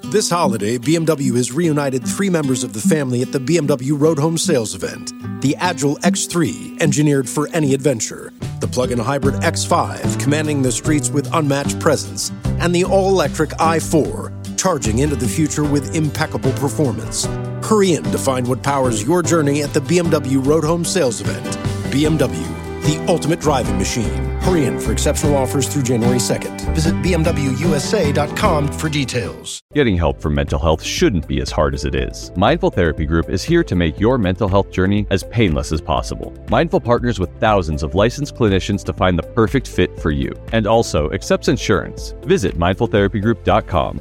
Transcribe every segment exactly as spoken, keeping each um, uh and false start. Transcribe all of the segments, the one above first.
This holiday, B M W has reunited three members of the family at the B M W Road Home Sales event. The Agile X three, engineered for any adventure. The plug-in hybrid X five, commanding the streets with unmatched presence. And the all-electric i four, charging into the future with impeccable performance. Hurry in to find what powers your journey at the B M W Road Home Sales event. B M W, the ultimate driving machine. Hurry in for exceptional offers through January second. Visit b m w u s a dot com for details. Getting help for mental health shouldn't be as hard as it is. Mindful Therapy Group is here to make your mental health journey as painless as possible. Mindful partners with thousands of licensed clinicians to find the perfect fit for you, and also accepts insurance. Visit mindful therapy group dot com.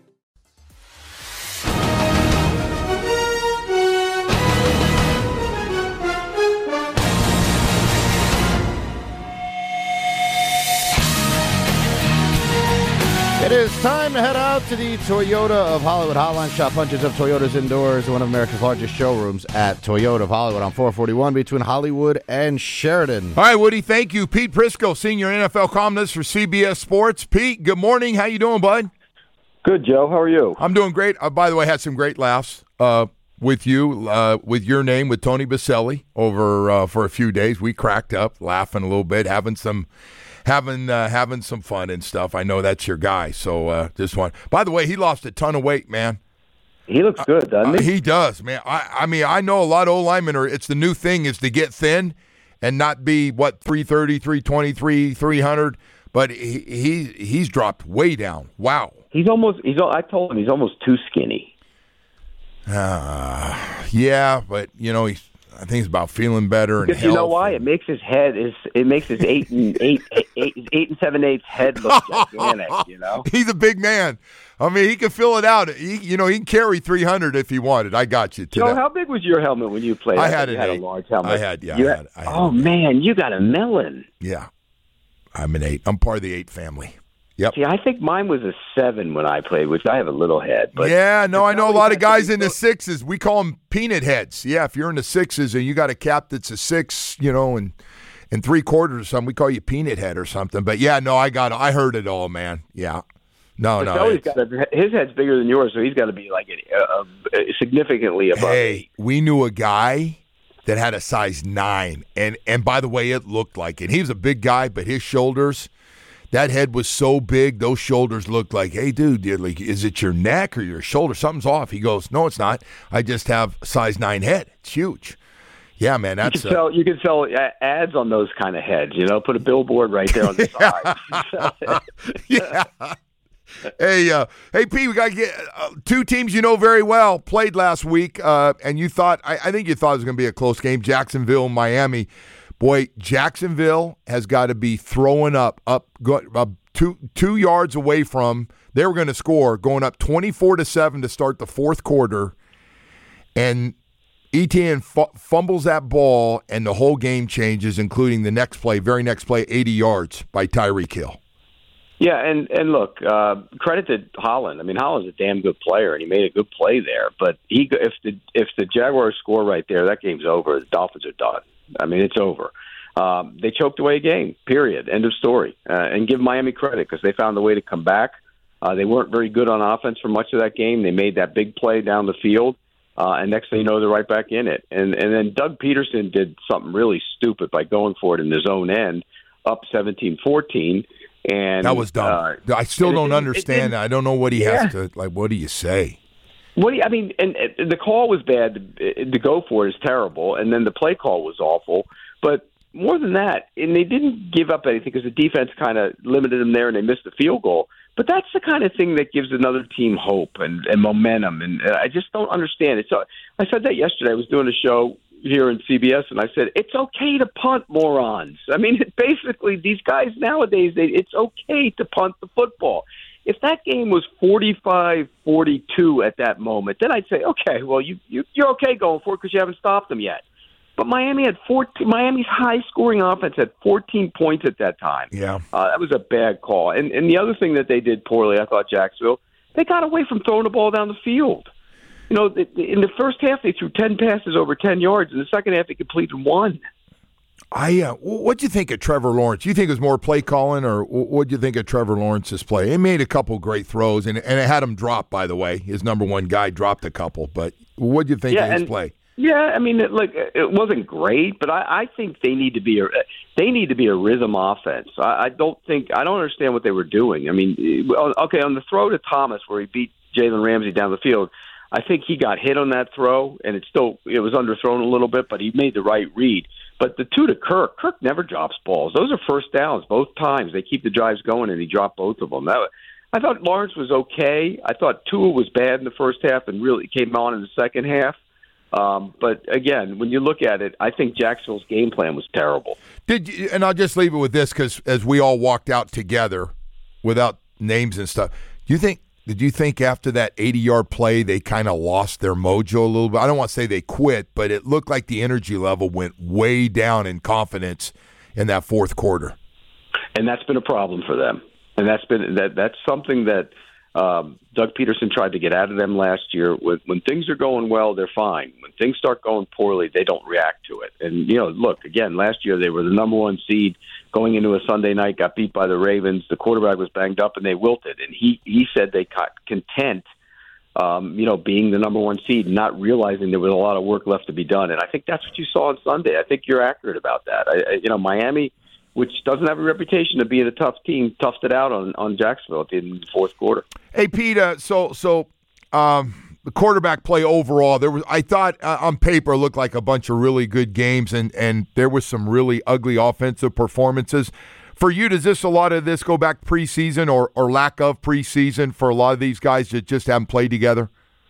It is time to head out to the Toyota of Hollywood hotline. Shop hundreds of Toyotas indoors in one of America's largest showrooms at Toyota of Hollywood on four forty-one between Hollywood and Sheridan. All right, Woody, thank you. Pete Prisco, senior N F L columnist for C B S Sports. Pete, good morning. How you doing, bud? Good, Joe. How are you? I'm doing great. Uh, by the way, I had some great laughs uh, with you, uh, with your name, with Tony Baselli over uh, for a few days. We cracked up, laughing a little bit, having some having uh, having some fun and stuff. I know that's your guy, so uh, just want. By the way, he lost a ton of weight, man. He looks good, doesn't uh, he? He does, man. I, I mean, I know a lot of O-linemen are. It's the new thing is to get thin and not be what three thirty, three twenty-three, three hundred. But he, he he's dropped way down. Wow. He's almost. He's. I told him he's almost too skinny. Uh, yeah, but you know he's. I think it's about feeling better and because you know why? and, it makes his head is it makes his eight and eight, eight, eight, eight and seven eighths head look gigantic. You know, he's a big man. I mean, he can fill it out. He, you know, he can carry three hundred if he wanted. I got you. Joe, that. how big was your helmet when you played? I, I had, you an had eight. a large helmet. I had, yeah. You I had, I had oh man, you got a melon. Yeah, I'm an eight. I'm part of the eight family. Yep. See, I think mine was a seven when I played, which I have a little head. But yeah, no, I know a lot of guys in the sixes. We call them peanut heads. Yeah, if you're in the sixes and you got a cap that's a six, you know, and and three quarters or something, we call you peanut head or something. But yeah, no, I got, I heard it all, man. Yeah. No, no. He's got a, his head's bigger than yours, so he's got to be like a, a, significantly above. Hey, we knew a guy that had a size nine, and and by the way, it looked like it. He was a big guy, but his shoulders. That head was so big, those shoulders looked like, hey, dude, dude, like, is it your neck or your shoulder? Something's off. He goes, no, it's not. I just have a size nine head. It's huge. Yeah, man, that's you can sell. You can sell ads on those kind of heads. You know, put a billboard right there on the side. yeah. Hey, uh, hey, Pete, we got to get uh, two teams you know very well played last week, uh, and you thought, I, I think you thought it was going to be a close game, Jacksonville, Miami. Boy, Jacksonville has got to be throwing up, up, go, up two two yards away from. They were going to score, going up twenty-four to seven to start the fourth quarter, and Etienne f- fumbles that ball, and the whole game changes, including the next play, very next play, eighty yards by Tyreek Hill. Yeah, and and look, uh, credit to Holland. I mean, Holland's a damn good player, and he made a good play there. But he, if the if the Jaguars score right there, that game's over. The Dolphins are done. I mean, it's over. Um, they choked away a game, period. End of story. Uh, and give Miami credit because they found a way to come back. Uh, they weren't very good on offense for much of that game. They made that big play down the field, uh, and next thing you know, they're right back in it. And and then Doug Peterson did something really stupid by going for it in his own end, up seventeen fourteen. And that was dumb. Uh, I still don't it, understand. It, it, I don't know what he yeah. has to, like, what do you say? What do you, I mean, and, and the call was bad. To, to go for it is terrible, and then the play call was awful. But more than that, and they didn't give up anything because the defense kind of limited them there, and they missed the field goal. But that's the kind of thing that gives another team hope and, and momentum, and I just don't understand it. So I said that yesterday. I was doing a show here in C B S, and I said, it's okay to punt, morons. I mean, it, basically, these guys nowadays, they, it's okay to punt the football. If that game was forty-five forty-two at that moment, then I'd say, okay, well, you, you, you're okay going for it because you haven't stopped them yet. But Miami had fourteen. Miami's high-scoring offense had fourteen points at that time. Yeah, uh, that was a bad call. And and the other thing that they did poorly, I thought, Jacksonville, they got away from throwing the ball down the field. You know, in the first half they threw ten passes over ten yards. In the second half they completed one. I uh, what'd you think of Trevor Lawrence? You think it was more play calling, or what'd you think of Trevor Lawrence's play? He made a couple great throws, and and it had him drop. By the way, his number one guy dropped a couple. But what'd you think yeah, of his and, play? Yeah, I mean, it, like it wasn't great, but I, I think they need to be a they need to be a rhythm offense. I, I don't think I don't understand what they were doing. I mean, okay, on the throw to Thomas where he beat Jalen Ramsey down the field, I think he got hit on that throw, and it still it was underthrown a little bit, but he made the right read. But the two to Kirk, Kirk never drops balls. Those are first downs both times. They keep the drives going, and he dropped both of them. That, I thought Lawrence was okay. I thought Tua was bad in the first half and really came on in the second half. Um, but again, when you look at it, I think Jacksonville's game plan was terrible. Did you, and I'll just leave it with this because as we all walked out together, without names and stuff, do you think? Did you think after that eighty-yard play they kind of lost their mojo a little bit? I don't want to say they quit, but it looked like the energy level went way down in confidence in that fourth quarter. And that's been a problem for them. And that's been that that's something that um, Doug Peterson tried to get out of them last year. When, when things are going well, they're fine. When things start going poorly, they don't react to it. And, you know, look, again, last year they were the number one seed going into a Sunday night, got beat by the Ravens. The quarterback was banged up, and they wilted. And he, he said they got content, um, you know, being the number one seed, not realizing there was a lot of work left to be done. And I think that's what you saw on Sunday. I think you're accurate about that. I, I, you know, Miami, which doesn't have a reputation of being a tough team, toughed it out on, on Jacksonville at the end of the fourth quarter. Hey, Pete, uh, so so um, the quarterback play overall, there was I thought uh, on paper it looked like a bunch of really good games, and, and there was some really ugly offensive performances. For you, does this a lot of this go back preseason or, or lack of preseason for a lot of these guys that just haven't played together?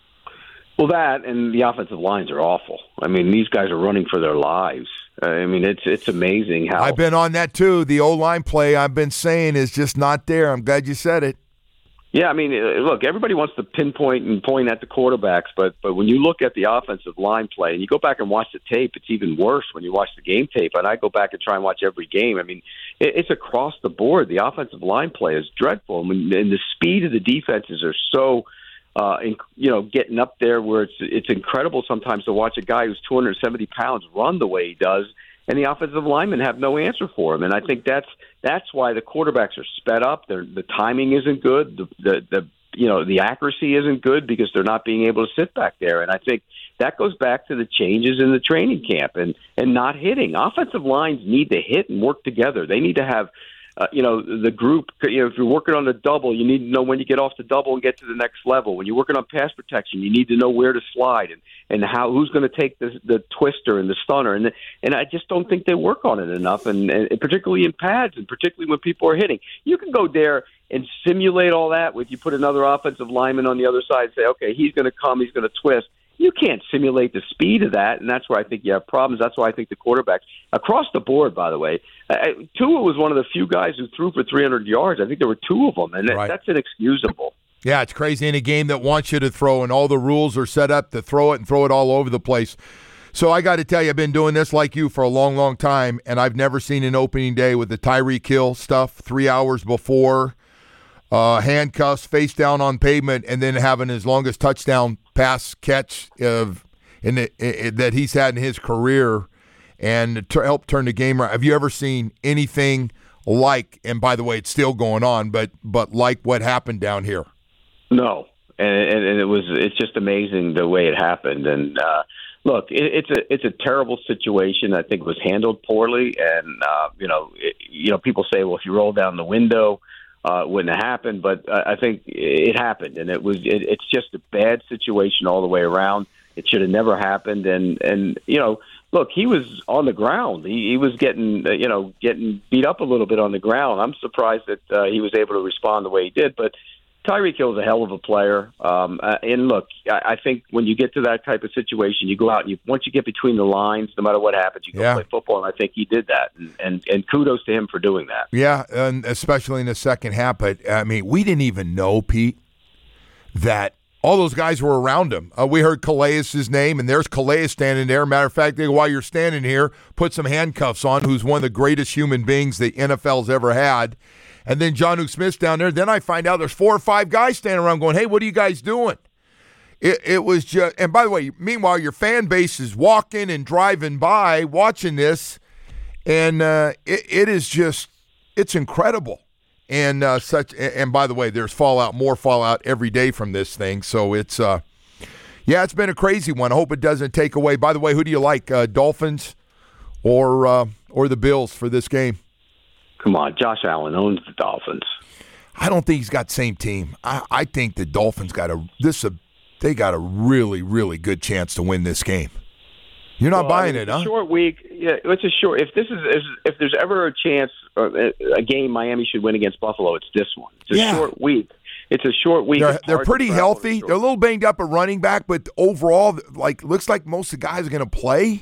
Well, that and the offensive lines are awful. I mean, these guys are running for their lives. I mean, it's it's amazing how I've been on that too. The O-line play I've been saying is just not there. I'm glad you said it. Yeah, I mean, look, everybody wants to pinpoint and point at the quarterbacks, but but when you look at the offensive line play and you go back and watch the tape, it's even worse when you watch the game tape. And I go back and try and watch every game. I mean, it, it's across the board. The offensive line play is dreadful, and, when, and the speed of the defenses are so, uh, in, you know, getting up there where it's it's incredible sometimes to watch a guy who's two hundred seventy pounds run the way he does. And the offensive linemen have no answer for him, and I think that's that's why the quarterbacks are sped up. They're, the timing isn't good. The, the the you know the accuracy isn't good because they're not being able to sit back there. And I think that goes back to the changes in the training camp and and not hitting. Offensive lines need to hit and work together. They need to have. Uh, you know, the group, you know, if you're working on the double, you need to know when you get off the double and get to the next level. When you're working on pass protection, you need to know where to slide and, and how who's going to take the, the twister and the stunner. And and I just don't think they work on it enough, and, and particularly in pads and particularly when people are hitting. You can go there and simulate all that with you put another offensive lineman on the other side and say, okay, he's going to come, he's going to twist. You can't simulate the speed of that, and that's where I think you have problems. That's why I think the quarterbacks, across the board, by the way, uh, Tua was one of the few guys who threw for three hundred yards. I think there were two of them, and right. that's inexcusable. Yeah, it's crazy in a game that wants you to throw, and all the rules are set up to throw it and throw it all over the place. So I got to tell you, I've been doing this like you for a long, long time, and I've never seen an opening day with the Tyreek Hill stuff three hours before, uh, handcuffs, face down on pavement, and then having his longest touchdown pass catch of in, the, in that he's had in his career, and to help turn the game around. Have you ever seen anything like? And by the way, it's still going on, but but like what happened down here? No, and and, and it was it's just amazing the way it happened. And uh, look, it, it's a it's a terrible situation. I think it was handled poorly, and uh, you know it, you know people say, well, if you roll down the window. Uh, it wouldn't have happened, but uh, I think it happened, and it was. It, it's just a bad situation all the way around. It should have never happened, and and you know, look, he was on the ground. He, he was getting uh, you know getting beat up a little bit on the ground. I'm surprised that uh, he was able to respond the way he did, but Tyreek Hill is a hell of a player. Um, uh, and look, I, I think when you get to that type of situation, you go out and you once you get between the lines, no matter what happens, you go yeah. play football. And I think he did that, and, and and kudos to him for doing that. Yeah, and especially in the second half. But I mean, we didn't even know, Pete, that all those guys were around him. Uh, we heard Calais' name, and there's Calais standing there. Matter of fact, while you're standing here, put some handcuffs on, who's one of the greatest human beings the N F L's ever had. And then Jonnu Smith's down there. Then I find out there's four or five guys standing around going, hey, what are you guys doing? It, it was just, and by the way, meanwhile, your fan base is walking and driving by watching this, and uh, it, it is just it's incredible. And uh, such. And by the way, there's fallout, more fallout every day from this thing. So it's uh, yeah, it's been a crazy one. I hope it doesn't take away. By the way, who do you like, uh, Dolphins or uh, or the Bills for this game? Come on, Josh Allen owns the Dolphins. I don't think he's got the same team. I, I think the Dolphins got a this a they got a really really good chance to win this game. You're not well, buying I mean, it, it's huh? A short week. Yeah, it's a short. If this is if there's ever a chance, or a game Miami should win against Buffalo, it's this one. It's a yeah. short week. It's a short week. They're, they're pretty healthy. They're a little banged up at running back, but overall, like looks like most of the guys are going to play.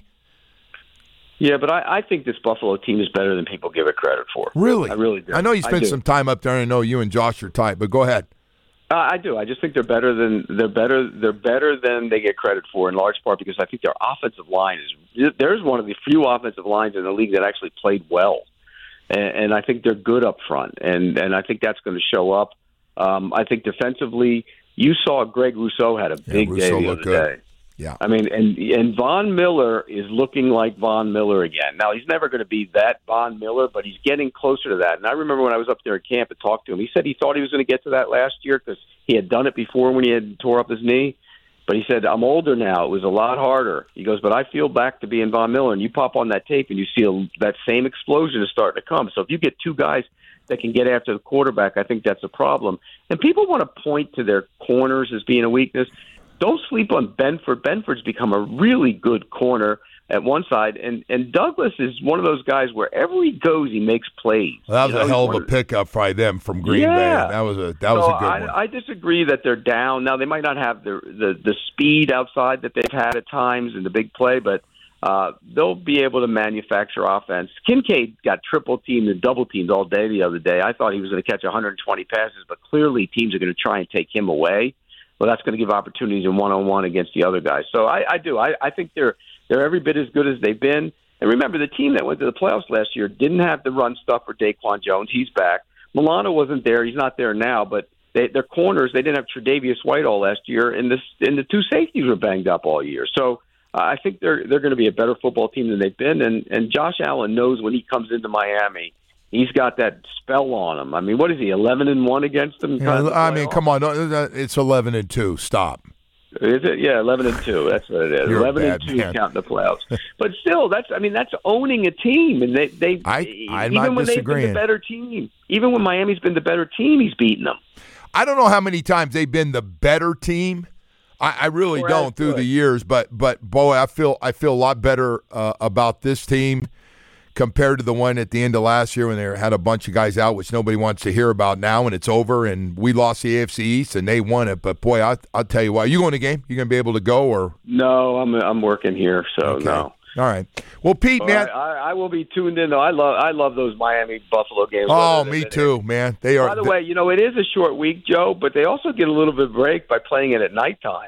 Yeah, but I, I think this Buffalo team is better than people give it credit for. Really? I really do. I know you spent some time up there. I know you and Josh are tight, but go ahead. Uh, I do. I just think they're better than they're better. They're better than they get credit for, in large part because I think their offensive line is. There's one of the few offensive lines in the league that actually played well, and, and I think they're good up front, and and I think that's going to show up. Um, I think defensively, you saw Greg Rousseau had a big yeah, day the other good. day. Yeah, I mean, and and Von Miller is looking like Von Miller again. Now he's never going to be that Von Miller, but he's getting closer to that. And I remember when I was up there at camp and talked to him, he said he thought he was going to get to that last year because he had done it before when he had tore up his knee. But he said, I'm older now. It was a lot harder. He goes, but I feel back to being Von Miller. And you pop on that tape and you see a, that same explosion is starting to come. So if you get two guys that can get after the quarterback, I think that's a problem. And people want to point to their corners as being a weakness. Don't sleep on Benford. Benford's become a really good corner at one side, and, and Douglas is one of those guys wherever he goes, he makes plays. Well, that was you a know, hell of a pickup by them from Green yeah. Bay. That was a that was so a good I, one. I disagree that they're down. Now, they might not have the, the, the speed outside that they've had at times in the big play, but uh, they'll be able to manufacture offense. Kincaid got triple teamed and double teamed all day the other day. I thought he was going to catch one hundred twenty passes, but clearly teams are going to try and take him away. Well, that's going to give opportunities in one-on-one against the other guys. So I, I do. I, I think they're they're every bit as good as they've been. And remember, the team that went to the playoffs last year didn't have the run stuff for Daquan Jones. He's back. Milano wasn't there. He's not there now. But they, their corners, they didn't have Tre'Davious White all last year, and, this, and the two safeties were banged up all year. So uh, I think they're they're going to be a better football team than they've been. And, and Josh Allen knows when he comes into Miami, he's got that spell on him. I mean, what is he, eleven and one against them? Yeah, I mean, come on. It's eleven and two. Stop. Is it? Yeah, eleven and two. That's what it is. You're eleven bad, and two man. counting the playoffs. But still, that's I mean, that's owning a team, and they they I, I'm even not when disagreeing. they've been the better team, even when Miami's been the better team, he's beaten them. I don't know how many times they've been the better team. I, I really Or don't through good. the years, but but boy, I feel I feel a lot better uh, about this team compared to the one at the end of last year when they had a bunch of guys out, which nobody wants to hear about now, and it's over, and we lost the A F C East, and they won it. But, boy, I, I'll tell you what. Are you going to the game? You going to be able to go? or No, I'm I'm working here, so okay. no. All right. Well, Pete, All man. right, I, I will be tuned in, though. I love I love those Miami Buffalo games. Oh, me too, man. They are. By the way, you know, it is a short week, Joe, but they also get a little bit of break by playing it at nighttime.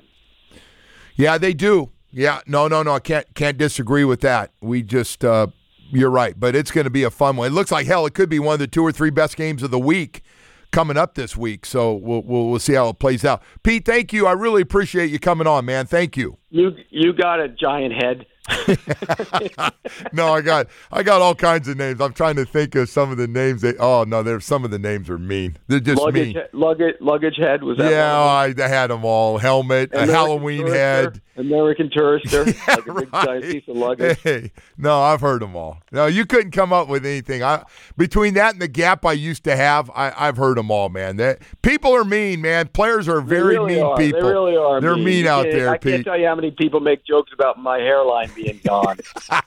Yeah, they do. Yeah, no, no, no. I can't can't disagree with that. We just uh, – you're right, but it's going to be a fun one. It looks like, hell, it could be one of the two or three best games of the week coming up this week, so we'll we'll, we'll see how it plays out. Pete, thank you. I really appreciate you coming on, man. Thank you. You you got a giant head. no, I got I got all kinds of names. I'm trying to think of some of the names. They oh no, there's some of the names are mean. They're just luggage, mean. Luggage luggage head was that? Yeah, I, I had them all. Helmet, American a Halloween tourister, head, American tourister, yeah, like a big right. giant piece of luggage. Hey, no, I've heard them all. No, you couldn't come up with anything. I between that and the gap I used to have, I, I've heard them all, man. That people are mean, man. Players are very really mean are. people. They really are. They're mean, mean out there, I Pete. can't tell you how many people make jokes about my hairline being gone.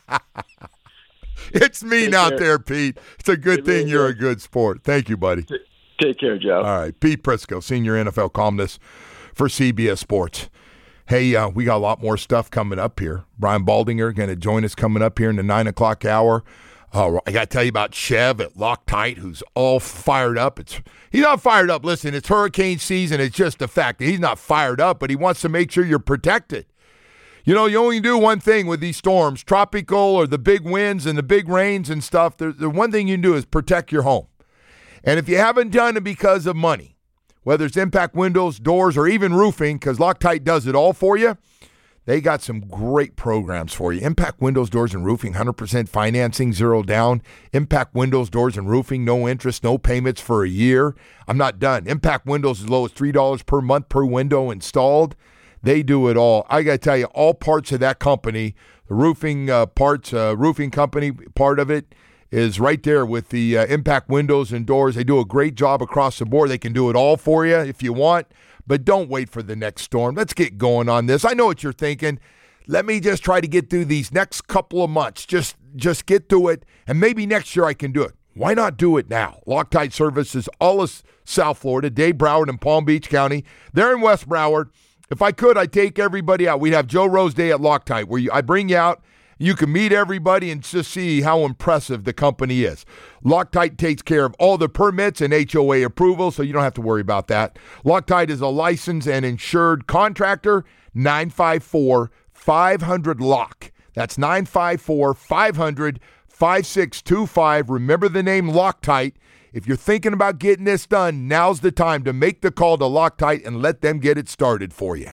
It's mean Take out care. there, Pete. It's a good It thing really you're is. a good sport. Thank you, buddy. Take care, Joe. All right, Pete Prisco, senior N F L columnist for C B S Sports. Hey, uh, we got a lot more stuff coming up here. Brian Baldinger going to join us coming up here in the nine o'clock hour. Uh, I got to tell you about Chev at Loctite, who's all fired up. It's He's not fired up. Listen, it's hurricane season. It's just a fact that he's not fired up, but he wants to make sure you're protected. You know, you only do one thing with these storms, tropical or the big winds and the big rains and stuff. The, the one thing you can do is protect your home. And if you haven't done it because of money, whether it's impact windows, doors, or even roofing, because Loctite does it all for you, They got some great programs for you. Impact Windows, Doors, and Roofing, one hundred percent financing, zero down. Impact Windows, Doors, and Roofing, no interest, no payments for a year. I'm not done. Impact Windows as low as three dollars per month per window installed. They do it all. I got to tell you, all parts of that company, the roofing uh, parts, uh, roofing company, part of it is right there with the uh, Impact Windows and Doors. They do a great job across the board. They can do it all for you if you want. But don't wait for the next storm. Let's get going on this. I know what you're thinking. Let me just try to get through these next couple of months. Just just get through it, and maybe next year I can do it. Why not do it now? Loctite services all of South Florida, Dade, Broward, and Palm Beach County. They're in West Broward. If I could, I'd take everybody out. We'd have Joe Rose Day at Loctite, where you, I bring you out. You can meet everybody and just see how impressive the company is. Loctite takes care of all the permits and H O A approval, so you don't have to worry about that. Loctite is a licensed and insured contractor. nine five four, five hundred, L O C K. That's nine five four, five hundred, five six two five. Remember the name Loctite. If you're thinking about getting this done, now's the time to make the call to Loctite and let them get it started for you.